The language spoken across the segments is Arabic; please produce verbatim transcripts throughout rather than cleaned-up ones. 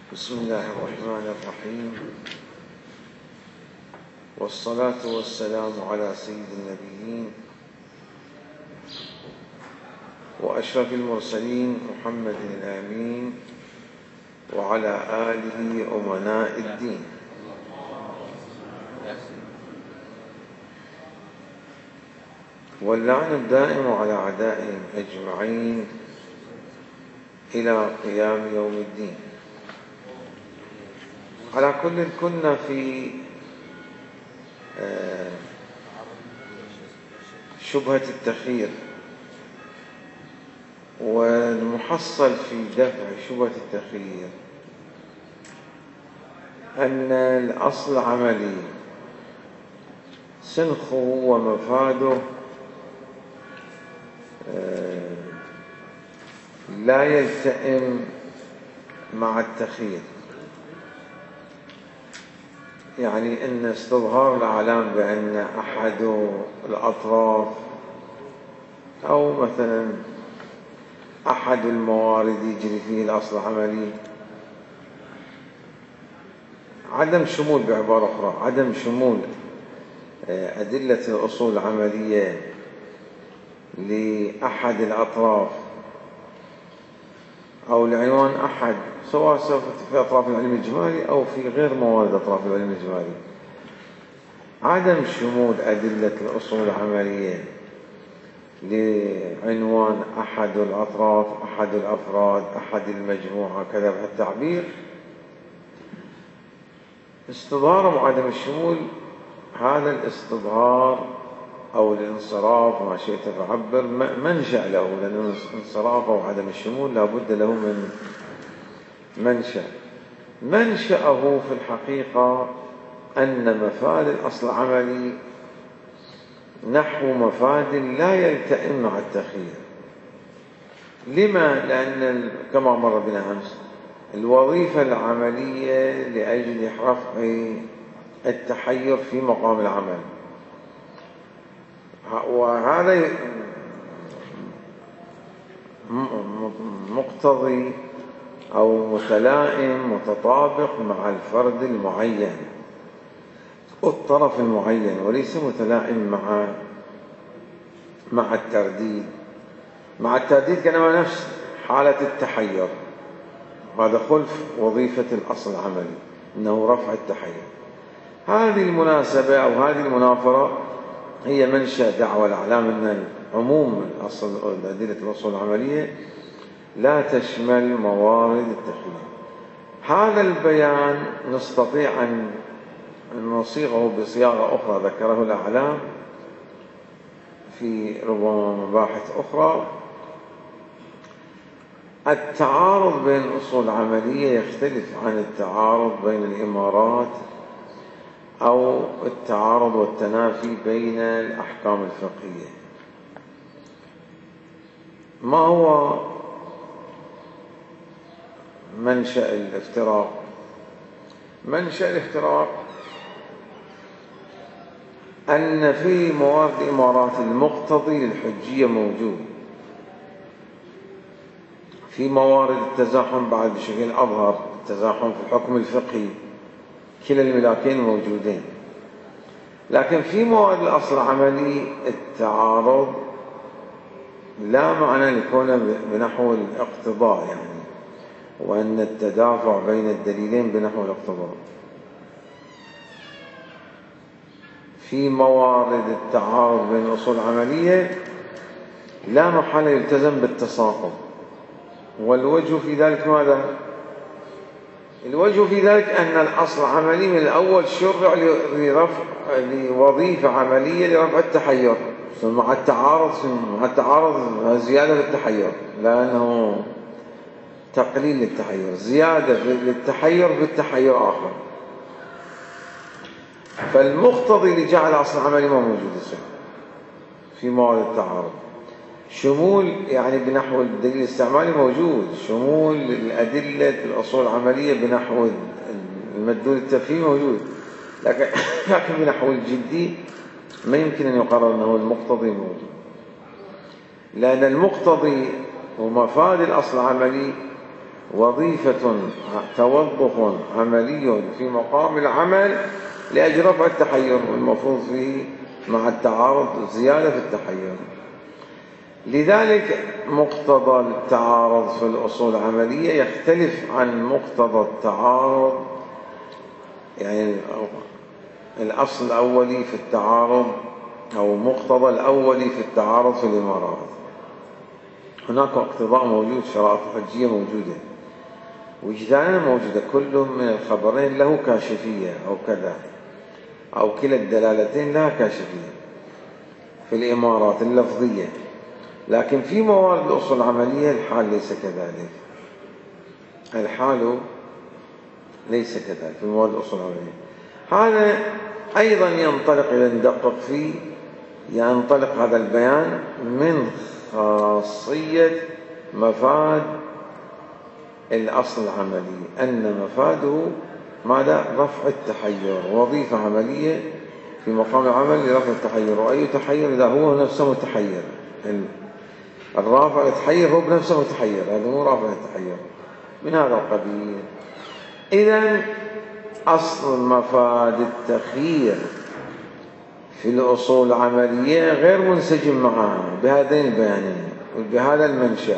بسم الله الرحمن الرحيم، والصلاة والسلام على سيد النبيين وأشرف المرسلين محمد الأمين وعلى آله أمناء الدين. واللعن الدائم على أعدائهم أجمعين إلى قيام يوم الدين. على كل كنا في شبهة التخيير، والمحصل في دفع شبهة التخيير أن الأصل عملي سنخه ومفاده لا يلتئم مع التخيير، يعني أن استظهار الأعلام بأن أحد الأطراف أو مثلا أحد الموارد يجري فيه الأصل العملي، عدم شمول بعبارة أخرى عدم شمول أدلة الأصول العملية لأحد الأطراف أو لعنوان أحد، سواء في أطراف العلم الإجمالي أو في غير موارد أطراف العلم الإجمالي. عدم شمول أدلة الأصول العملية لعنوان أحد الأطراف، أحد الأفراد، أحد المجموعة، كذا بهالتعبير، استظهار وعدم الشمول، هذا الاستظهار أو الانصراف ما شئت فعبر منشأ له، لأن الانصراف أو عدم الشمول لابد له من منشأ. منشأه في الحقيقة أن مفاد الأصل العملي نحو مفاد لا يلتئم مع التخيير. لما؟ لأن كما مر بنا أمس الوظيفة العملية لأجل رفع التحير في مقام العمل، وهذا مقتضي أو متلائم متطابق مع الفرد المعين والطرف المعين، وليس متلائم مع مع الترديد. مع الترديد كانما نفس حالة التحير، هذا خلف وظيفة الأصل العملي إنه رفع التحير. هذه المناسبة أو هذه المنافرة هي منشأ دعوى الأعلام أن عموم الأصل أدلة الأصول العملية لا تشمل موارد التخيير. هذا البيان نستطيع أن نصيغه بصياغة أخرى ذكره الأعلام في ربما مباحث أخرى. التعارض بين الأصول العملية يختلف عن التعارض بين الإمارات أو التعارض والتنافي بين الأحكام الفقهية. ما هو منشأ الافتراق؟ منشأ الافتراق أن في موارد الإمارات المقتضي للحجية موجود، في موارد التزاحم بعد بشكل أظهر، التزاحم في الحكم الفقهي، كلا الملاكين موجودين. لكن في موارد الأصل العملي التعارض لا معنى لكونه بنحو الاقتضاء، يعني وأن التدافع بين الدليلين بنحو الاقتضاء. في موارد التعارض بين الأصول العملية لا محل يلتزم بالتساقط، والوجه في ذلك ماذا؟ الوجه في ذلك أن الأصل العملي من الأول شرع لرفع لوظيفة عملية لرفع التحير، مع التعارض مع التعارض زيادة في التحير، لأنه تقليل للتحير، زيادة للتحير بالتحير آخر. فالمقتضي لجعل أصل العملي ما موجود في موارد التعارض. شمول يعني بنحو الدليل الاستعمالي موجود، شمول الأدلة الأصول العملية بنحو المدلول التفهيمي موجود، لكن لكن بنحو الجدي ما يمكن أن يقرر أنه المقتضي موجود، لأن المقتضي ومفاد الأصل العملي وظيفة توظف عملي في مقام العمل لأجل رفع التحير، والمفروض فيه مع التعارض زيادة في التحير. لذلك مقتضى التعارض في الأصول العملية يختلف عن مقتضى التعارض، يعني الأصل الأولي في التعارض أو مقتضى الأولي في التعارض في الإمارات. هناك اقتضاء موجود، شرائط حجية موجودة، وجداننا موجودة، كل من الخبرين له كاشفية أو كذا، أو كلا الدلالتين لها كاشفية في الإمارات اللفظية. لكن في موارد الأصول العملية الحال ليس كذلك، الحال ليس كذلك في موارد الأصول العملية. هذا أيضا ينطلق إلى ندقق فيه، ينطلق هذا البيان من خاصية مفاد الأصل العملي، أن مفاده ماذا؟ رفع التحير، وظيفة عملية في مقام العمل لرفع التحير. وأي تحير إذا هو نفسه متحير، الرافع يتحير هو بنفسه متحير، هذا مو رافع التحير، من هذا القبيل. إذن أصل مفاد التخيير في الأصول العملية غير منسجم معها بهذين البيانين وبهذا المنشأ،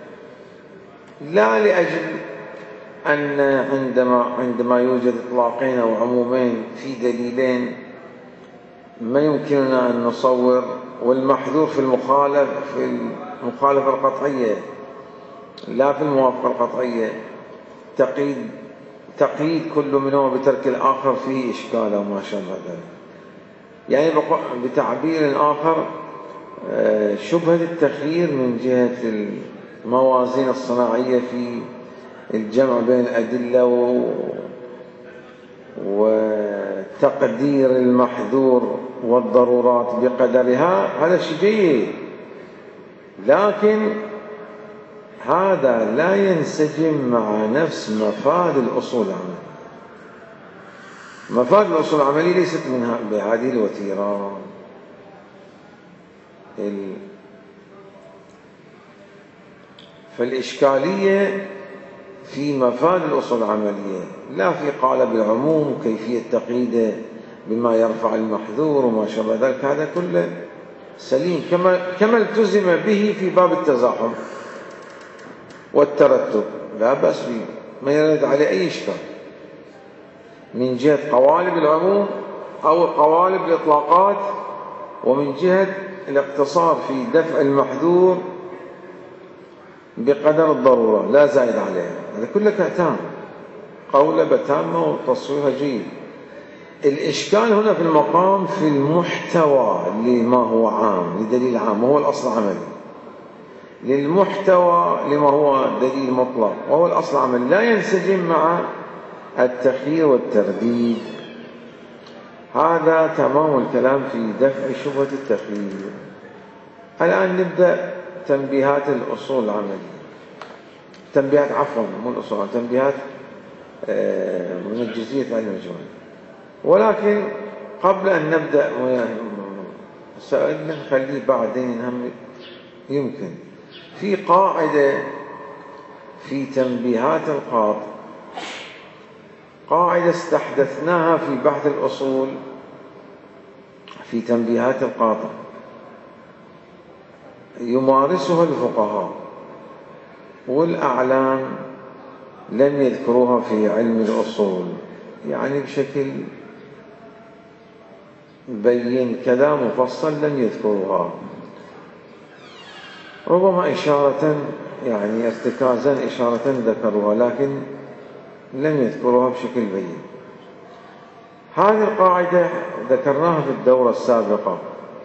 لا لأجل أن عندما عندما يوجد إطلاقين أو عمومين في دليلين ما يمكننا أن نصور، والمحذور في المخالف في المخالفة القطعية لا في الموافقة القطعية، تقييد تقييد كل منهما بترك الآخر فيه إشكال أو ما شابه ذلك. يعني بتعبير آخر، شبهة التخيير من جهة الموازين الصناعية في الجمع بين الأدلة وتقدير المحذور والضرورات بقدرها، هذا شيء جيد، لكن هذا لا ينسجم مع نفس مفاد الأصول العملية. مفاد الأصول العملية ليست من بهذه الوتيرة. فالإشكالية في مفاد الأصول العملية، لا في قالب العموم وكيفية تقييده بما يرفع المحذور وما شابه ذلك، هذا كله سليم كما كما التزم به في باب التزاحم والترتب، لا بأس به، ما يرد عليه أي إشكال من جهة قوالب العموم أو قوالب الإطلاقات، ومن جهة الاقتصار في دفع المحذور بقدر الضرورة لا زائد عليه، هذا كله كأتام، قولبة تامة وتصويرها جيد. الإشكال هنا في المقام في المحتوى لما هو عام، لدليل عام وهو الأصل العملي، للمحتوى لما هو دليل مطلق وهو الأصل العملي، لا ينسجم مع التخيير والترديد. هذا تمام الكلام في دفع شبهة التخيير. الآن نبدأ تنبيهات الأصول العملية، تنبيهات عفوا مو الأصول، تنبيهات من الجزئية علم الجمال. ولكن قبل أن نبدأ سألنا نخليه بعدين، هم يمكن في قاعدة في تنبيهات القاضي، قاعدة استحدثناها في بحث الأصول في تنبيهات القاضي، يمارسها الفقهاء والأعلام لم يذكروها في علم الأصول، يعني بشكل بين كذا مفصل لم يذكروها، ربما إشارة يعني ارتكازا إشارة ذكروها لكن لم يذكروها بشكل بين. هذه القاعدة ذكرناها في الدورة السابقة،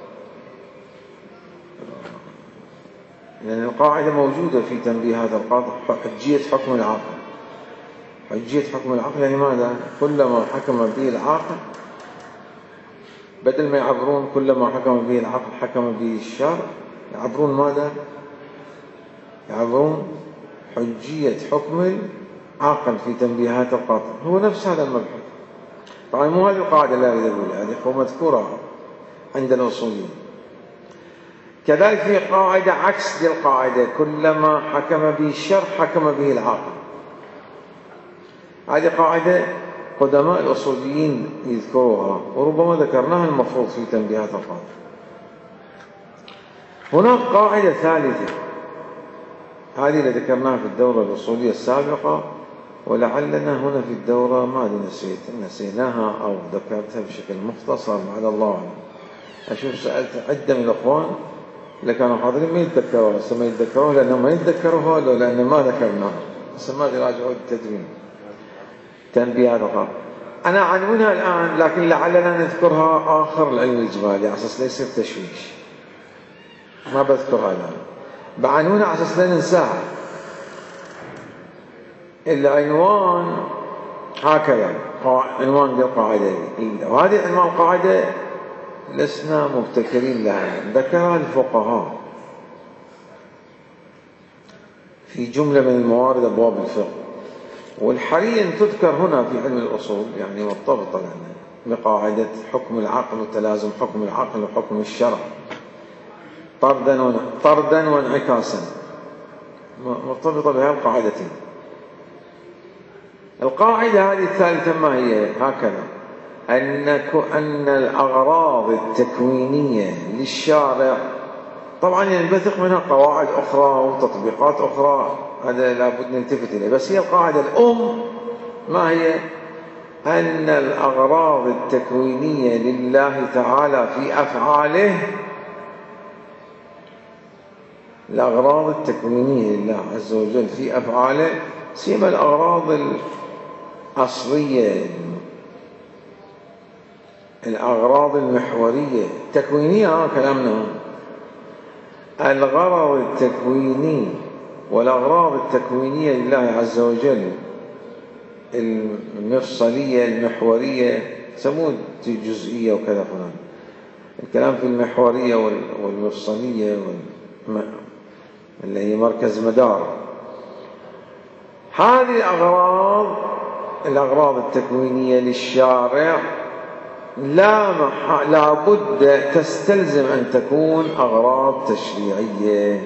لأن يعني القاعدة موجودة في تنبيهات القاضي، حجية حكم العاقل. حجية حكم العقل يعني ماذا؟ كلما حكم به العاقل، بدل ما يعبرون كلما حكم به العقل حكم به الشرع، يعبرون ماذا؟ يعبرون حجية حكم العاقل في تنبيهات القاضي، هو نفس هذا المبحث. طبعا مو هذه القاعدة لا أريد أقولها، هذه هو مذكورة عند الأصوليين. كذلك في قاعدة عكس دي القاعدة، كلما حكم به الشرع حكم به العاقل، هذه قاعدة قدماء الأصوليين يذكروها وربما ذكرناها المفروض في تنبيهات القاضي. هناك قاعدة ثالثة، هذه اللي ذكرناها في الدورة الأصولية السابقة، ولعلنا هنا في الدورة ما أدري نسيت نسيناها أو ذكرتها بشكل مختصر على الله أعلم. أشوف سألت عدة من الأخوان اللي كانوا حاضرين ما يتذكروها، بس ما يتذكروها لأنهم ما يتذكروها ولا لأن ما ذكرناها، بس ما يراجعوا التدوين. تنبيهات القاضي أنا عنونها الآن، لكن لعلنا نذكرها آخر العلم الإجمالي على أساس لا يصير تشويش. ما بذكرها الآن، بعنونها على أساس لا ننساها. العنوان هكذا، عنوان للقاعدة، وهذه عنوان القاعدة لسنا مبتكرين لها، ذكرها الفقهاء في جملة من الموارد أبواب الفقه، والحري أن تذكر هنا في علم الأصول، يعني مرتبطة لنا بقاعدة حكم العقل وتلازم حكم العقل وحكم الشرع طردا طردا وانعكاسا، مرتبطة بهذه القاعدتين. القاعدة هذه الثالثة ما هي؟ هكذا، أن أن الأغراض التكوينية للشارع طبعا ينبثق منها قواعد أخرى وتطبيقات أخرى، هذا لابد نلتفت إليه، بس هي القاعدة الأم ما هي؟ أن الأغراض التكوينية لله تعالى في أفعاله، الأغراض التكوينية لله عز وجل في أفعاله، سيما الأغراض الأصلية، الأغراض المحورية التكوينية، ها كلامنا، الغرض التكويني والأغراض التكوينية لله عز وجل المفصلية المحورية، سموه جزئية وكذا فلان، الكلام في المحورية والمفصلية اللي هي مركز مدار. هذه الأغراض الأغراض التكوينية للشارع لا مح... لا بد تستلزم أن تكون أغراض تشريعية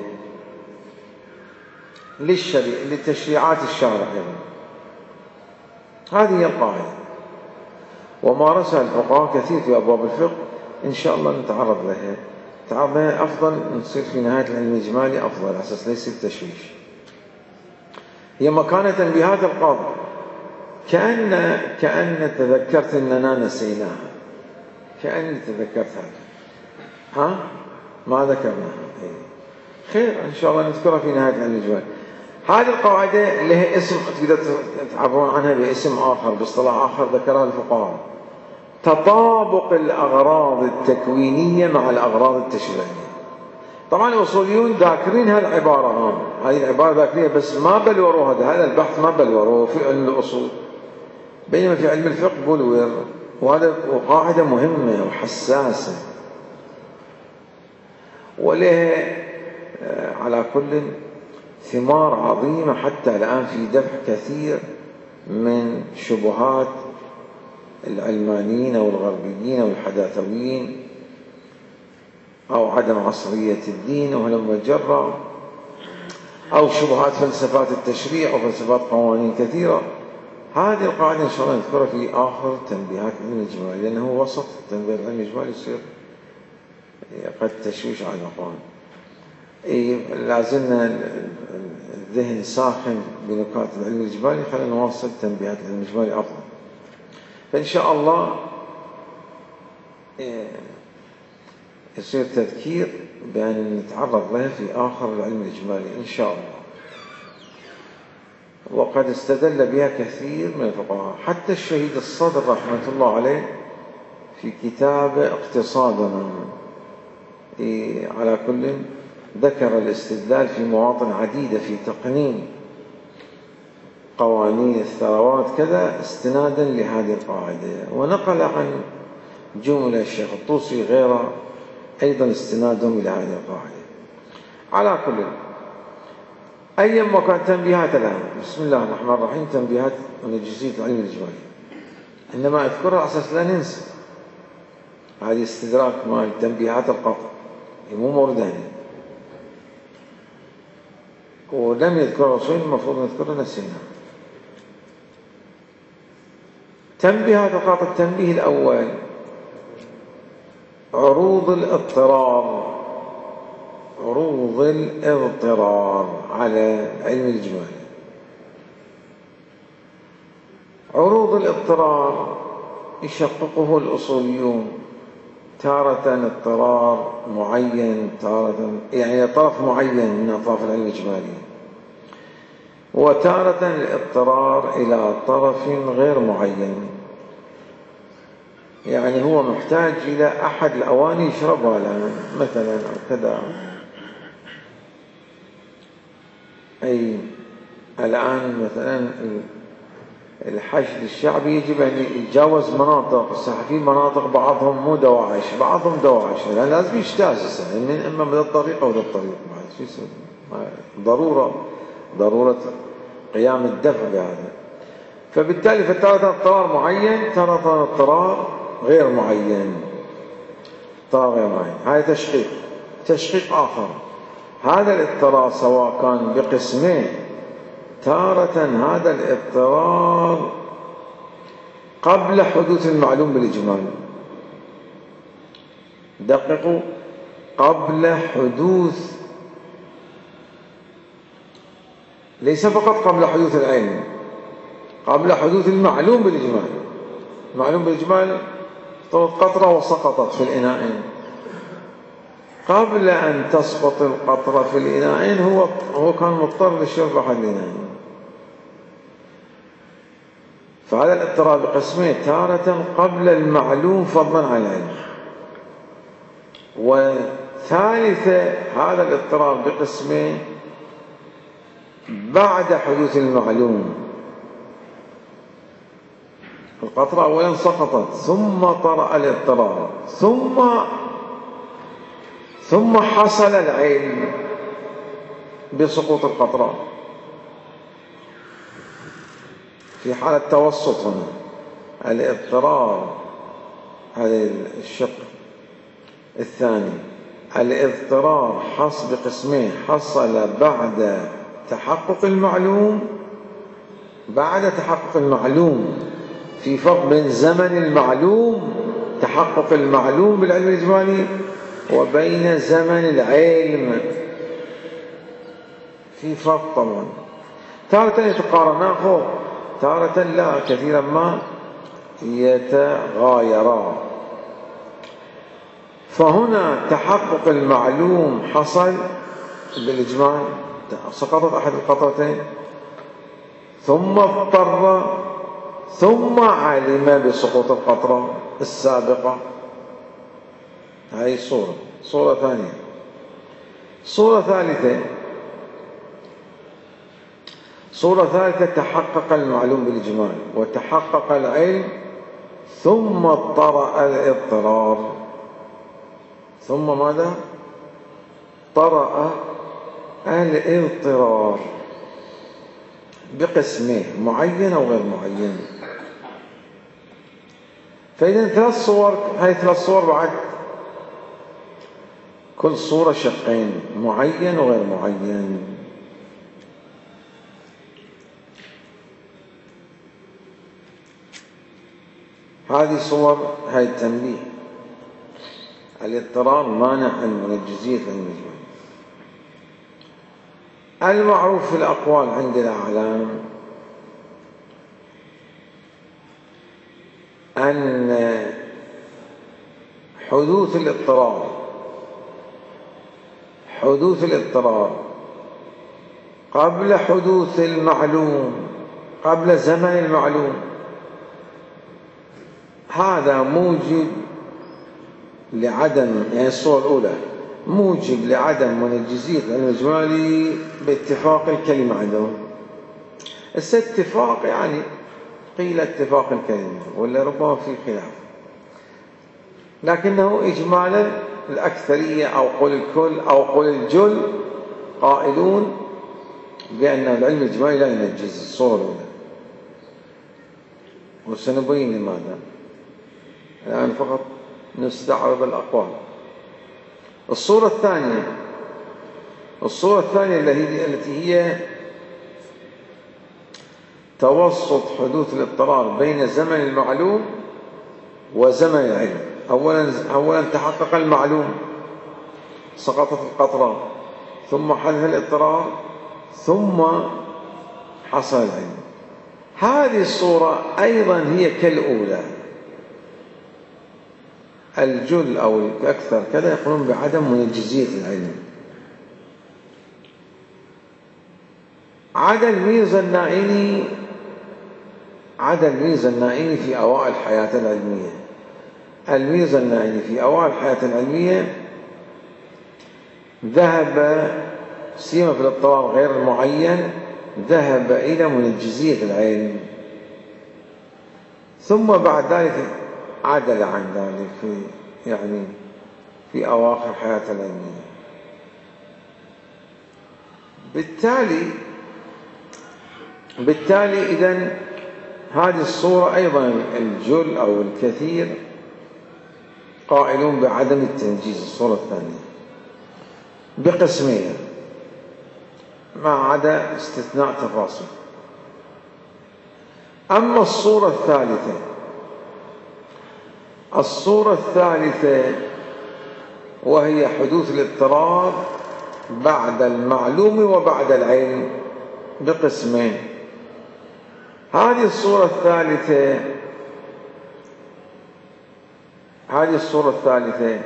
للشريع لتشريعات الشارع يعني. هذه هي القاعدة، ومارسها الفقهاء كثير في أبواب الفقه، إن شاء الله نتعرض لها تعرض لها أفضل، نصير في نهاية العلم الإجمالي أفضل على أساس ليس التشويش. هي مكانة تنبيهات القاضي، كأن كأن تذكرت أننا نسيناها، كأني تذكرت هذا، ها ما ذكرناها. خير إن شاء الله نذكرها في نهاية العلم الإجمالي. هذه القاعدة لها اسم تقدر تعبرون عنها باسم آخر باصطلاح آخر ذكرها الفقهاء، تطابق الأغراض التكوينية مع الأغراض التشريعية. طبعا الأصوليون ذاكرين هالعبارة، هم هذه العبارة ذاكرينها بس ما بلوروا هذا هذا البحث ما بلوروا في علم الأصول، بينما في علم الفقه بلور، وهذا قاعدة مهمة وحساسة ولها على كل ثمار عظيمة حتى الآن في دفع كثير من شبهات العلمانيين والغربيين والحداثويين أو عدم عصرية الدين وهلم جرا، أو شبهات فلسفات التشريع وفلسفات قوانين كثيرة. هذه القاعدة إن شاء الله نذكرها في آخر تنبيهات العلم الإجمالي، لأنه وسط تنبيه العلم الإجمالي يصير قد تشويش على الأخوان. إيه لازلنا الذهن ساخن بنكات العلم الإجمالي، خلينا نواصل تنبيهات العلم الإجمالي أفضل. فإن شاء الله إيه يصير تذكير بأن نتعرض لها في آخر العلم الإجمالي إن شاء الله. وقد استدل بها كثير من الفقهاء، حتى الشهيد الصدر رحمة الله عليه في كتاب اقتصادنا إيه على كل ذكر الاستدلال في مواطن عديدة في تقنين قوانين الثروات كذا استنادا لهذه القاعدة، ونقل عن جملة الشيخ الطوسي غيره أيضا استنادهم إلى هذه القاعدة. على كل أي مكان تنبيهات الآن، بسم الله الرحمن الرحيم، تنبيهات من جزئية العلم الإجمالي، إنما أذكرها على أساس لا ننسى. هذه استدراك مال تنبيهات القطع مو مورداني، ولم يذكر الرسول المفروض نذكرها نسينا. تنبيهات فقط. التنبيه الأول: عروض الاضطرار عروض الاضطرار على علم الإجمالي. عروض الاضطرار يشققه الأصوليون: تارة اضطرار معين، تارة يعني طرف معين من أطراف العلم الإجمالي، وتارة الاضطرار إلى طرف غير معين، يعني هو محتاج إلى أحد الأواني يشربها الآن مثلا أو كذا. أي الآن مثلا الحشد الشعبي يجب أن يتجاوز مناطق، في مناطق بعضهم مو دواعش بعضهم دواعش، لأن لازم يجتاز من إما من الطريق أو ذا الطريق، ضرورة ضرورة قيام الدفع بهذا. فبالتالي فتارة اضطرار معين، تارة اضطرار غير معين، اضطرار غير معين. هذا تشقيق. تشقيق آخر: هذا الاضطرار سواء كان بقسمين، تارة هذا الاضطرار قبل حدوث المعلوم بالإجمال. دققوا: قبل حدوث، ليس فقط قبل حدوث العلم، قبل حدوث المعلوم بالإجمال. المعلوم بالإجمال قطرة وسقطت في الإناءين، قبل أن تسقط القطرة في الإناءين هو هو كان مضطر للشرب أحد الإناءين. فهذا الاضطرار بقسمين: تارة قبل المعلوم فضلا عن العلم، وثالثة هذا الاضطرار بقسمين بعد حدوث المعلوم. القطرة أولا سقطت، ثم طرأ الاضطرار، ثم ثم حصل العلم بسقوط القطرة. في حالة توسط هنا الاضطرار، هذا الشق الثاني، الاضطرار حصل بقسمين: حصل بعد تحقق المعلوم، بعد تحقق المعلوم، في فرق بين زمن المعلوم، تحقق المعلوم بالعلم الإجمالي، وبين زمن العلم، في فرق طبعا. تارة يتقارنان، تارة لا، كثيرا ما يتغايران. فهنا تحقق المعلوم حصل بالإجمال، سقطت أحد القطرتين، ثم اضطر، ثم علم بسقوط القطرة السابقة. هذه صورة. صورة ثانية. صورة ثالثة صورة ثالثة تحقق المعلوم بالإجمال وتحقق العلم، ثم طرأ الاضطرار. ثم ماذا؟ طرأ الاضطرار بقسمه: معين أو غير معين. فإذا ثلاث صور، هذه ثلاث صور بعد كل صورة شقين: معين وغير معين. هذه صور، هذه التنبيه: الاضطرار مانع من الجزئية المجمل. المعروف في الأقوال عند الأعلام أن حدوث الاضطرار حدوث الاضطرار قبل حدوث المعلوم، قبل زمن المعلوم، هذا موجب لعدم، يعني الصورة الأولى موجب لعدم من الجزئية العلم الإجمالي باتفاق الكلمة عندهم. اتفاق يعني قيل اتفاق الكلمة، ولا ربما في خلاف، لكنه إجمالا الأكثرية أو قول الكل أو قول الجل قائلون بأن العلم الإجمالي لا ينجز. الصورة الأولى، وسنبين لماذا الآن، فقط نستعرض الأقوال. الصورة الثانية الصورة الثانية التي هي توسط حدوث الاضطرار بين زمن المعلوم وزمن العلم. أولا أولا تحقق المعلوم، سقطت القطرة، ثم حدث الاضطرار، ثم حصل العلم. هذه الصورة أيضا هي كالأولى. الجل أو الأكثر كذا يقولون بعدم منجزية العلم. عدا الميرزا النائني عدا الميرزا النائني في أوائل حياته العلمية. الميرزا النائني في أوائل حياته العلمية ذهب سيما في الاضطرار غير المعين، ذهب إلى منجزية العلم، ثم بعد ذلك عدل عن ذلك في يعني في أواخر حياته العلمية. بالتالي بالتالي إذن هذه الصورة أيضا الجل أو الكثير قائلون بعدم التنجيز، الصورة الثانية بقسمين ما عدا استثناء تفاصيل. أما الصورة الثالثة الصورة الثالثة وهي حدوث الاضطرار بعد المعلوم وبعد العلم بقسمين. هذه الصورة الثالثة هذه الصورة الثالثة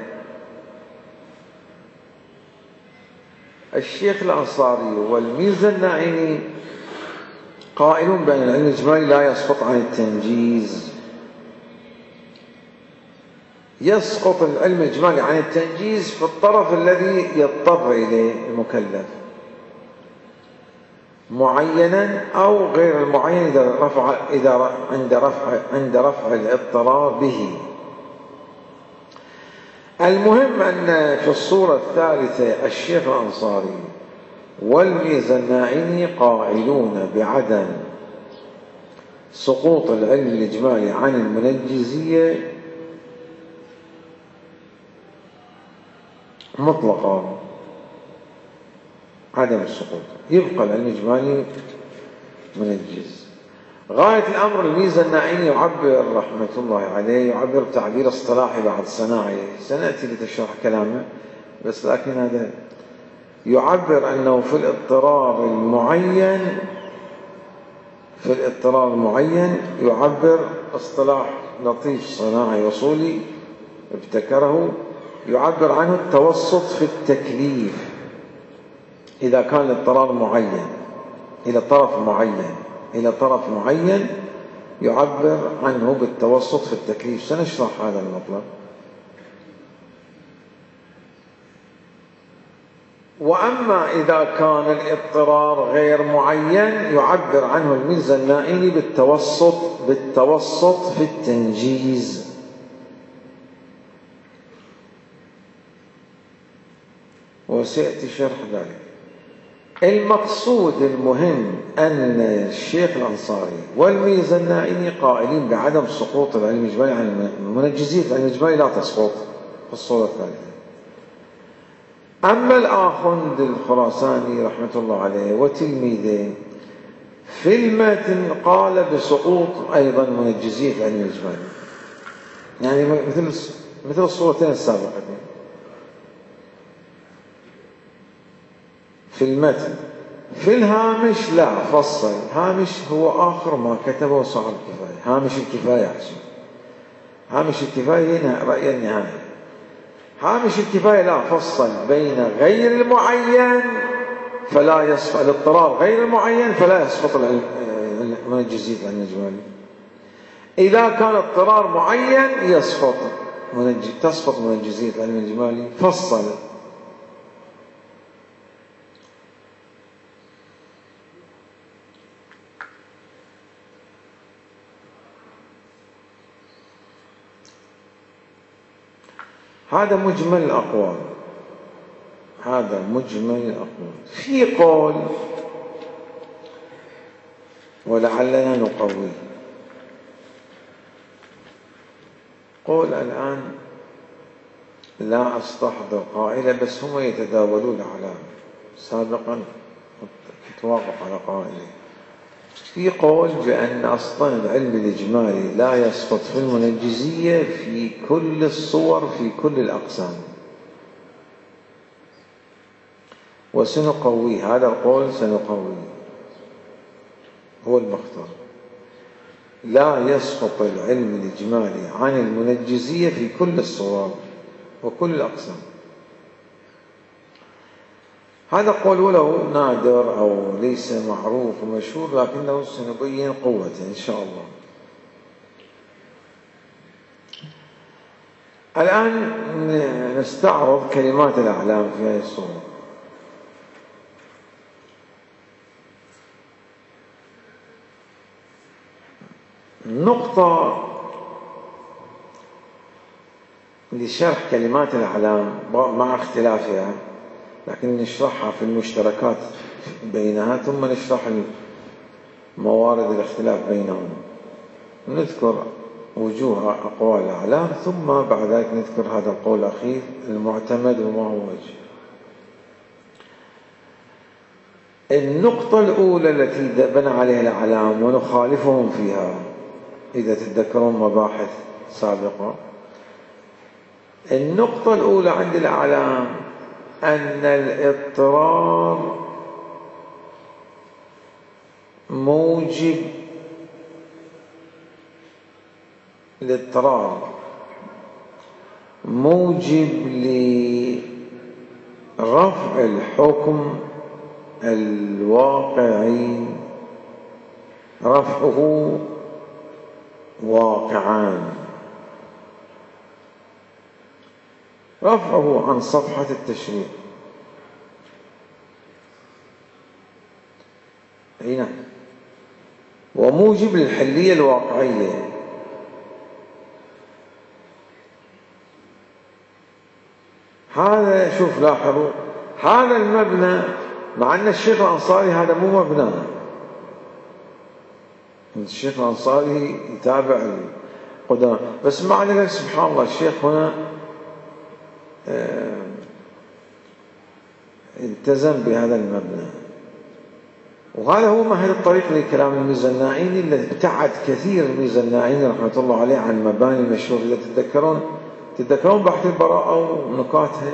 الشيخ الأنصاري والميرزا النائني قائلون بأن العلم الإجمالي لا يسقط عن التنجيز. يسقط العلم الإجمالي عن التنجيز في الطرف الذي يضطر إليه المكلف معينا أو غير المعين إذا رفع إذا عند رفع عند رفع الاضطرار به. المهم أن في الصورة الثالثة الشيخ الأنصاري والميرزا النائني قائلون بعدم سقوط العلم الإجمالي عن المنجزية مطلقا، عدم السقوط، يبقى العلم الإجمالي منجز. غاية الأمر الميرزا النائني يعبر رحمة الله عليه يعبر بتعبير اصطلاحي بعد صناعي، سنأتي لتشرح كلامه، بس لكن هذا يعبر أنه في الاضطرار المعين في الاضطرار المعين يعبر اصطلاح لطيف صناعي وصولي ابتكره، يعبر عنه التوسط في التكليف. إذا كان الاضطرار معين إلى طرف معين إلى طرف معين يعبر عنه بالتوسط في التكليف. سنشرح هذا المطلب. وأما إذا كان الاضطرار غير معين يعبر عنه الميرزا النائني بالتوسط بالتوسط في التنجيز. وسيأتي شرح ذلك. المقصود المهم أن الشيخ الأنصاري والميرزا النائني قائلين بعدم سقوط العلم الإجمالي عن المنجزية. العلم الإجمالي لا تسقط في الصورة الثالثة. أما الآخوند الخراساني رحمة الله عليه وتلميذه في المتن قال بسقوط أيضا منجزية العلم الإجمالي، يعني مثل مثل الصورتين السابقتين. في المتن في الهامش لا فصل، هامش هو آخر ما كتبه صاحب الكفاية، هامش الكفاية أحسن، هامش الكفاية هنا رأي النهاية. هامش الكفاية لا فصل بين غير المعين فلا يسقط الاضطرار غير المعين فلا يسقط منجزية العلم الإجمالي. إذا كان اضطرار معين يسقط تسقط منجزية العلم الإجمالي. فصل. هذا مجمل الأقوال هذا مجمل الأقوال. في قول ولعلنا نقويه، قول الآن لا أستحضر قائلة بس هم يتداولون على سابقا توافق على قائله. في قول بأن أصلا العلم الإجمالي لا يسقط في المنجزية في كل الصور في كل الأقسام، وسنقوي هذا القول، سنقوي هو المختار. لا يسقط العلم الإجمالي عن المنجزية في كل الصور وكل الأقسام. هذا قول ولو نادر أو ليس معروف ومشهور، لكنه سنبين قوته إن شاء الله. الآن نستعرض كلمات الأعلام في هذه الصورة. نقطة لشرح كلمات الأعلام مع اختلافها، لكن نشرحها في المشتركات بينها، ثم نشرح موارد الاختلاف بينهم. نذكر وجوه أقوال الأعلام، ثم بعد ذلك نذكر هذا القول الأخير المعتمد وما هو وجه. النقطة الأولى التي بنى عليها الأعلام ونخالفهم فيها، إذا تتذكرون مباحث سابقة، النقطة الأولى عند الأعلام أن الاضطرار موجب الاضطرار موجب لرفع الحكم الواقعي، رفعه واقعان، رفعه عن صفحة التشريع. أي نعم. وموجب للحلية الواقعية. هذا شوف لاحظوا، هذا المبنى مع أن الشيخ الأنصاري هذا مو مبنى، الشيخ الأنصاري يتابع القدامى، بس مع ذلك سبحان الله الشيخ هنا التزم بهذا المبنى. وهذا هو مهد الطريق لكلام الميزة النائيني، الذي ابتعد كثير الميزة النائيني رحمة الله عليه عن مباني المشهور. إذا تتذكرون تتذكرون بحث البراءة ونكاتها،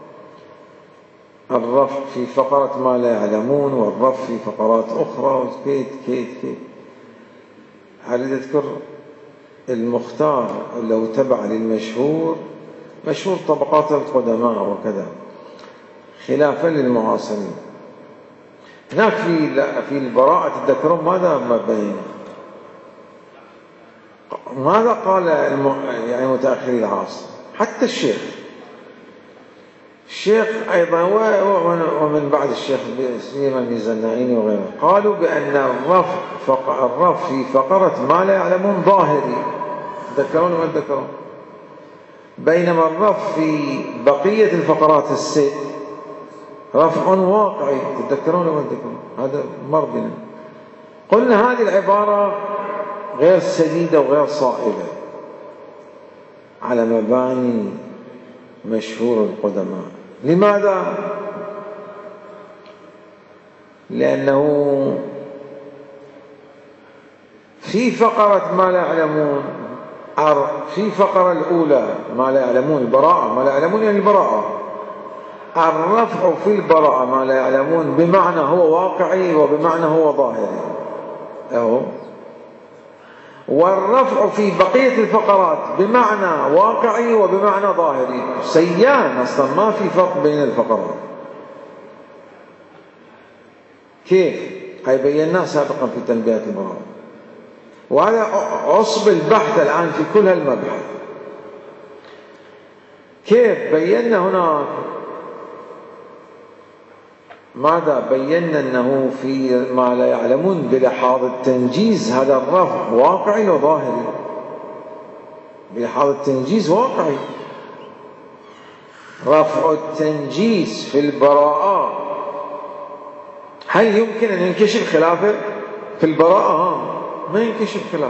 الرفع في فقرة ما لا يعلمون، والرفع في فقرات أخرى، وكيت كيت كيت. هل تذكر المختار لو تبع للمشهور، مشهور طبقات القدماء وكذا، خلافا للمعاصرين. هناك في في البراءة تذكرون ماذا ما بين ماذا قال يعني متأخري العصر، حتى الشيخ الشيخ أيضا ومن بعد الشيخ سليمان الميزة النائيني وغيره، قالوا بأن الرفع الرفع في فقرة ما لا يعلمون ظاهري، تذكرون ما تذكرون، بينما الرفع في بقية الفقرات الست رفع واقعي. تتذكرون ما تذكرون؟ هذا مر بنا. قلنا هذه العبارة غير سديدة وغير صائبة على مباني مشهور القدماء. لماذا؟ لأنه في فقرة ما لا يعلمون، في فقرة الأولى ما لا يعلمون البراءة، ما لا يعلمون يعني البراءة، الرفع في البراءة ما لا يعلمون بمعنى هو واقعي وبمعنى هو ظاهري أهو، والرفع في بقية الفقرات بمعنى واقعي وبمعنى ظاهري، سيان أصلا ما في فرق بين الفقرات. كيف؟ هاي بيناه سابقا في تنبيهات البراءة، وهذا عصب البحث الآن في كل هالمبحث. كيف بينا هناك؟ ماذا بينا؟ أنه في ما لا يعلمون بلحاظ التنجيز هذا الرفع واقعي وظاهري، بلحاظ التنجيز واقعي. رفع التنجيز في البراءة هل يمكن أن ينكشف خلافه؟ في البراءة ما ينكشف خلافه.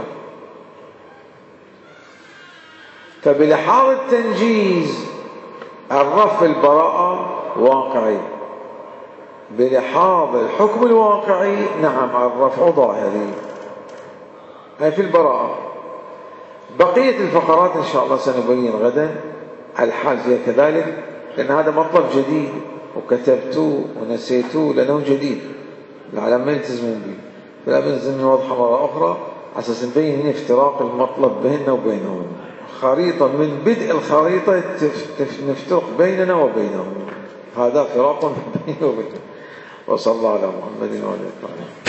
فبلحاظ التنجيز الرفع في البراءة واقعي، بلحاظ الحكم الواقعي نعم الرفع ظاهري، هي في البراءة. بقية الفقرات إن شاء الله سنبين غدا الحال فيها كذلك، لأن هذا مطلب جديد وكتبتوه ونسيتوه لأنه جديد، العالم ما يلتزمون به، فلا بنزل نوضحه مرة أخرى على أساس نبين هنا افتراق المطلب بيننا وبينهم. خريطة من بدء الخريطة نفترق بيننا وبينهم، هذا فراق بيننا وبينهم. وصلى الله على محمد وعلى آله وصحبه.